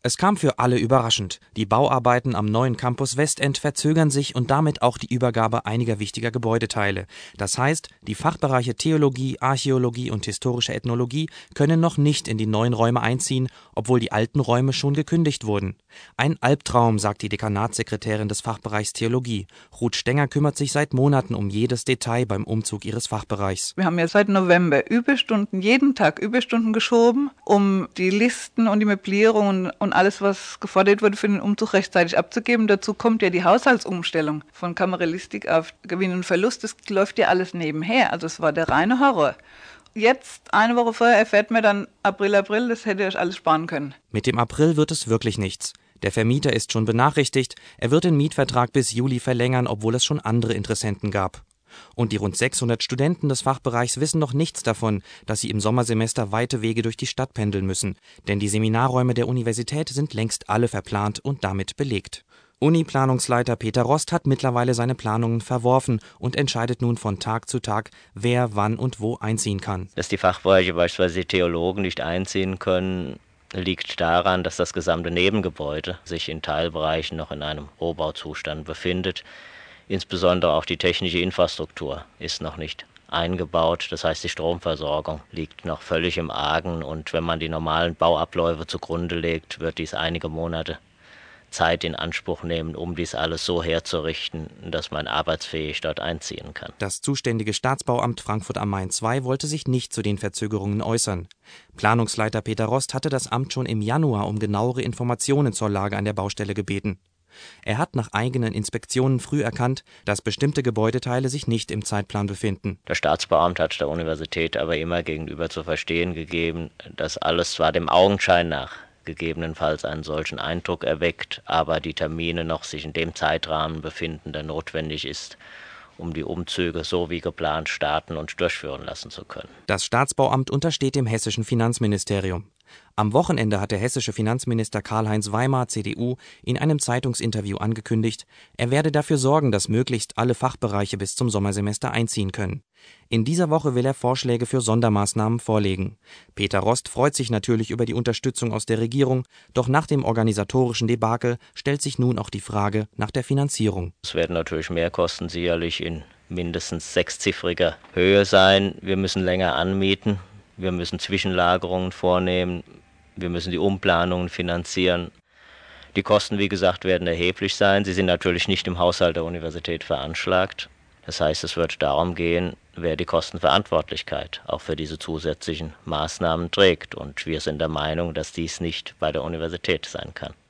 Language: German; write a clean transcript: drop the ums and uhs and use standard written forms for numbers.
Es kam für alle überraschend. Die Bauarbeiten am neuen Campus Westend verzögern sich und damit auch die Übergabe einiger wichtiger Gebäudeteile. Das heißt, die Fachbereiche Theologie, Archäologie und historische Ethnologie können noch nicht in die neuen Räume einziehen, obwohl die alten Räume schon gekündigt wurden. Ein Albtraum, sagt die Dekanatssekretärin des Fachbereichs Theologie. Ruth Stenger kümmert sich seit Monaten um jedes Detail beim Umzug ihres Fachbereichs. Wir haben ja seit November Überstunden, jeden Tag Überstunden geschoben, um die Listen und die Möblierungen und alles, was gefordert wurde, für den Umzug rechtzeitig abzugeben. Dazu kommt ja die Haushaltsumstellung von Kameralistik auf Gewinn und Verlust. Das läuft ja alles nebenher. Also es war der reine Horror. Jetzt, eine Woche vorher, erfährt man dann April, das hätte ihr euch alles sparen können. Mit dem April wird es wirklich nichts. Der Vermieter ist schon benachrichtigt, er wird den Mietvertrag bis Juli verlängern, obwohl es schon andere Interessenten gab. Und die rund 600 Studenten des Fachbereichs wissen noch nichts davon, dass sie im Sommersemester weite Wege durch die Stadt pendeln müssen, denn die Seminarräume der Universität sind längst alle verplant und damit belegt. Uni-Planungsleiter Peter Rost hat mittlerweile seine Planungen verworfen und entscheidet nun von Tag zu Tag, wer wann und wo einziehen kann. Dass die Fachbereiche, beispielsweise die Theologen, nicht einziehen können, liegt daran, dass das gesamte Nebengebäude sich in Teilbereichen noch in einem Rohbauzustand befindet. Insbesondere auch die technische Infrastruktur ist noch nicht eingebaut. Das heißt, die Stromversorgung liegt noch völlig im Argen. Und wenn man die normalen Bauabläufe zugrunde legt, wird dies einige Monate Zeit in Anspruch nehmen, um dies alles so herzurichten, dass man arbeitsfähig dort einziehen kann. Das zuständige Staatsbauamt Frankfurt am Main II wollte sich nicht zu den Verzögerungen äußern. Planungsleiter Peter Rost hatte das Amt schon im Januar um genauere Informationen zur Lage an der Baustelle gebeten. Er hat nach eigenen Inspektionen früh erkannt, dass bestimmte Gebäudeteile sich nicht im Zeitplan befinden. Der Staatsbauamt hat der Universität aber immer gegenüber zu verstehen gegeben, dass alles zwar dem Augenschein nach gegebenenfalls einen solchen Eindruck erweckt, aber die Termine noch sich in dem Zeitrahmen befinden, der notwendig ist, um die Umzüge so wie geplant starten und durchführen lassen zu können. Das Staatsbauamt untersteht dem hessischen Finanzministerium. Am Wochenende hat der hessische Finanzminister Karl-Heinz Weimar, CDU, in einem Zeitungsinterview angekündigt, er werde dafür sorgen, dass möglichst alle Fachbereiche bis zum Sommersemester einziehen können. In dieser Woche will er Vorschläge für Sondermaßnahmen vorlegen. Peter Rost freut sich natürlich über die Unterstützung aus der Regierung, doch nach dem organisatorischen Debakel stellt sich nun auch die Frage nach der Finanzierung. Es werden natürlich Mehrkosten sicherlich in mindestens sechsziffriger Höhe sein. Wir müssen länger anmieten. Wir müssen Zwischenlagerungen vornehmen, wir müssen die Umplanungen finanzieren. Die Kosten, wie gesagt, werden erheblich sein. Sie sind natürlich nicht im Haushalt der Universität veranschlagt. Das heißt, es wird darum gehen, wer die Kostenverantwortlichkeit auch für diese zusätzlichen Maßnahmen trägt. Und wir sind der Meinung, dass dies nicht bei der Universität sein kann.